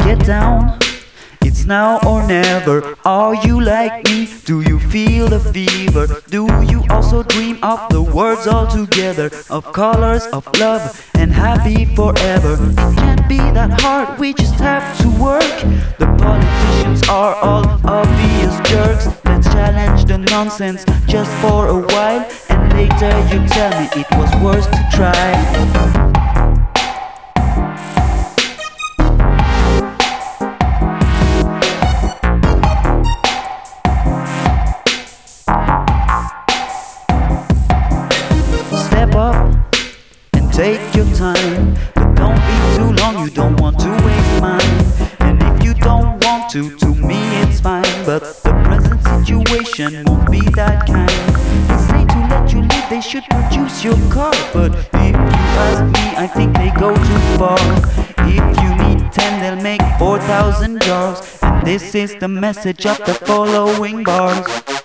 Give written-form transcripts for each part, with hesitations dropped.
get down. It's now or never. Are you like me? Do you feel the fever? Do you also dream of the words all together? Of colors, of love, and happy forever? It can't be that hard, we just have to work. The politicians are all obvious jerks. Let's challenge the nonsense just for a while, and later you tell me it was worth to try. Step up and take your time, but don't be too long, you don't want to waste mine. And if you don't want to me it's fine, but the present situation won't be that kind. They say to let you live, they should produce your car, but if you ask me, I think they go too far. If you need 10, they'll make 4,000 jars, and this is the message of the following bars.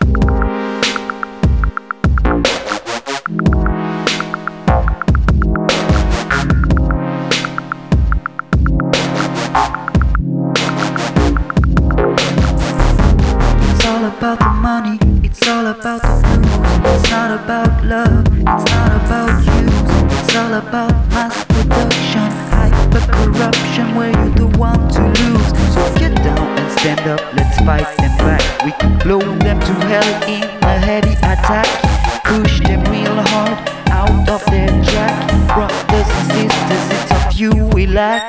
It's all about the money, it's all about the blues. It's not about love, it's not about use. It's all about mass production, hyper corruption, where you're the one to lose. So get down and stand up, let's fight them back. We can blow them to hell in a heavy attack. Push them real hard out of their track. Brothers and sisters, it's of you we lack.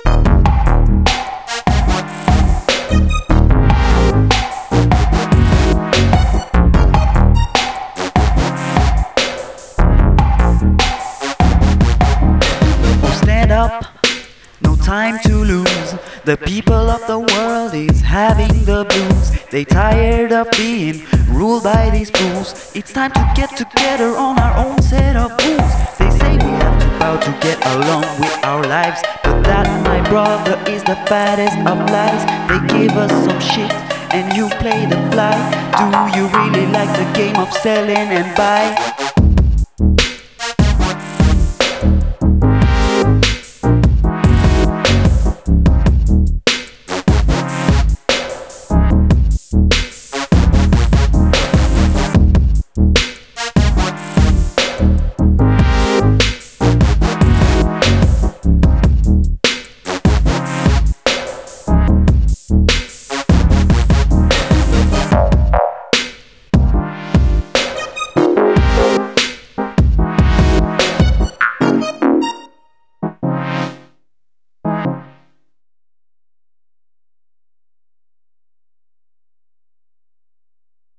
Up, no time to lose. The people of the world is having the blues. They tired of being ruled by these fools. It's time to get together on our own set of rules. They say we have to bow to get along with our lives, but that, my brother, is the fattest of lies. They give us some shit and you play the fly. Do you really like the game of selling and buy?